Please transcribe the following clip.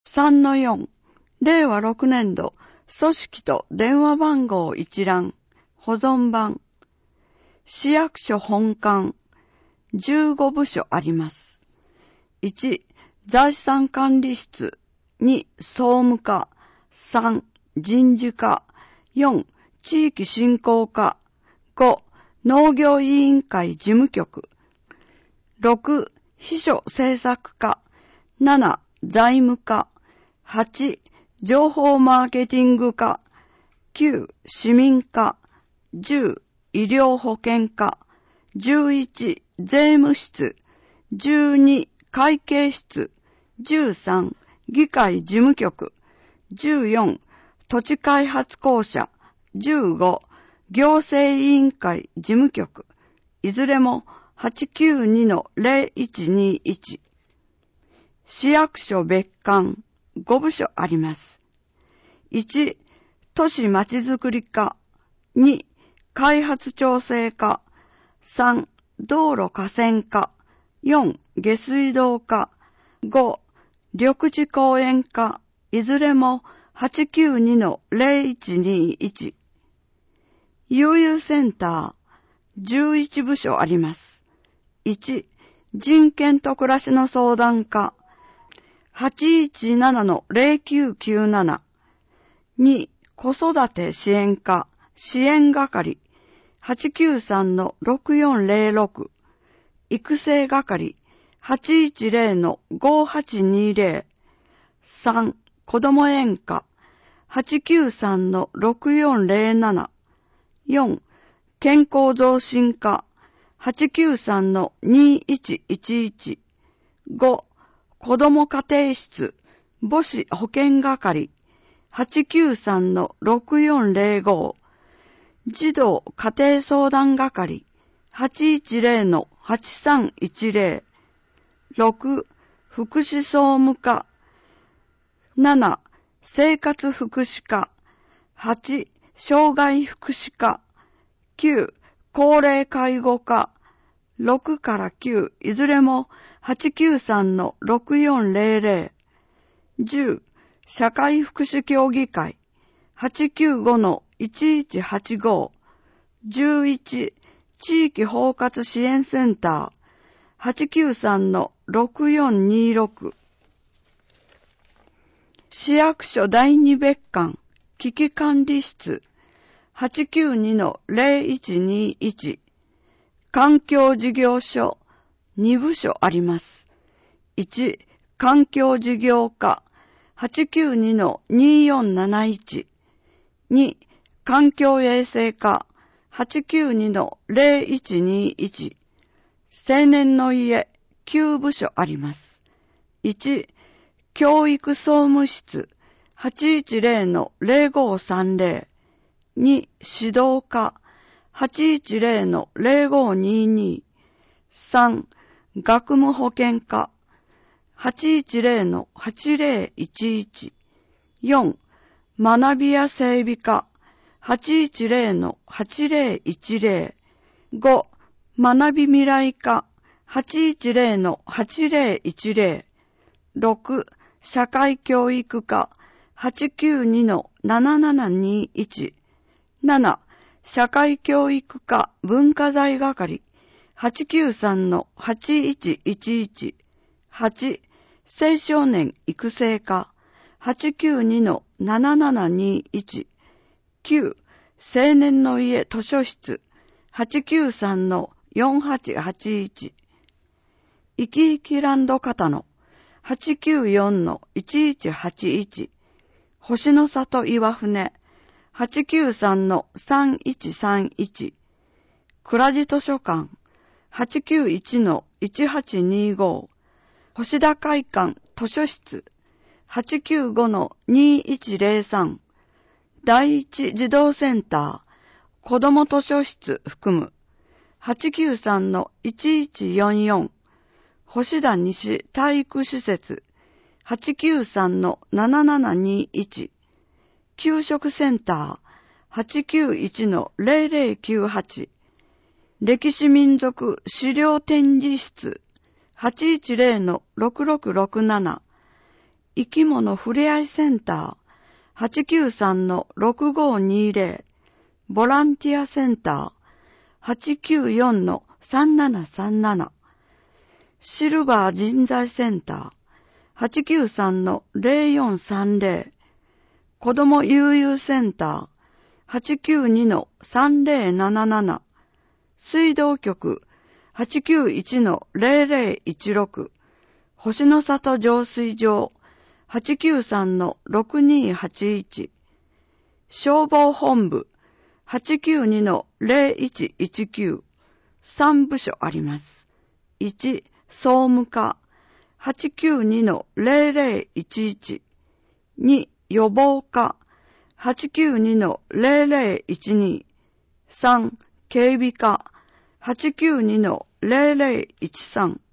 3-4、令和6年度、組織と電話番号一覧、保存版。市役所本館、15部署あります。1、財産管理室。2、総務課。3、人事課。4、地域振興課。5、農業委員会事務局。6、秘書政策課。7、財務課。8、情報マーケティング課。9、市民課。10、医療保険課。11、税務室。12、会計室。13、議会事務局。14、土地開発公社。15、行政委員会事務局。いずれも892-0121。市役所別館5部署あります。1、都市まちづくり課。2、開発調整課。3、道路河川課。4、下水道課。5、緑地公園課。いずれも892-0121。悠々センター11部署あります。1、人権と暮らしの相談課。817-0997。2、子育て支援課、支援係。893-6406。育成係。810-5820。3、子ども園課。893-6407。4、健康増進課。893-2111。5、子ども家庭室、母子保健係。893-6405。児童家庭相談係。810-8310。6、福祉総務課。7、生活福祉課。8、障害福祉課。9、高齢介護課。6から9、いずれも893-6400。10、社会福祉協議会。895-1185。11、地域包括支援センター。893-6426。市役所第二別館、危機管理室。892-0121。環境事業所2部署あります。1、環境事業課。892-2471。2、環境衛生課。892-0121。青年の家9部署あります。1、教育総務室。810-0530。2、指導課。810-0522。3、学務保健課。810-8011。4、学びや整備課。810-8010。5、学び未来課。810-8010。6、社会教育課。892-7721。7、社会教育課文化財係。893-8111。8、青少年育成課。892-7721。9、青年の家図書室。893-4881。生き生きランド片野。894-1181。星の里岩船。893-3131。倉地図書館。891-1825。星田会館図書室。895-2103。第一児童センター。子ども図書室含む。893-1144。星田西体育施設。893-7721。給食センター。891-0098。歴史民族資料展示室。810-6667。 生き物ふれあいセンター 893-6520、ボランティアセンター 894-3737、シルバー人材センター 893-0430、子ども悠々センター 892-3077、水道局 891-0016、星の里浄水場 893-6281、消防本部 892-0119、3部署あります。1、総務課 892-0011、2、予防課 892-0012、3、警備課 892-0013、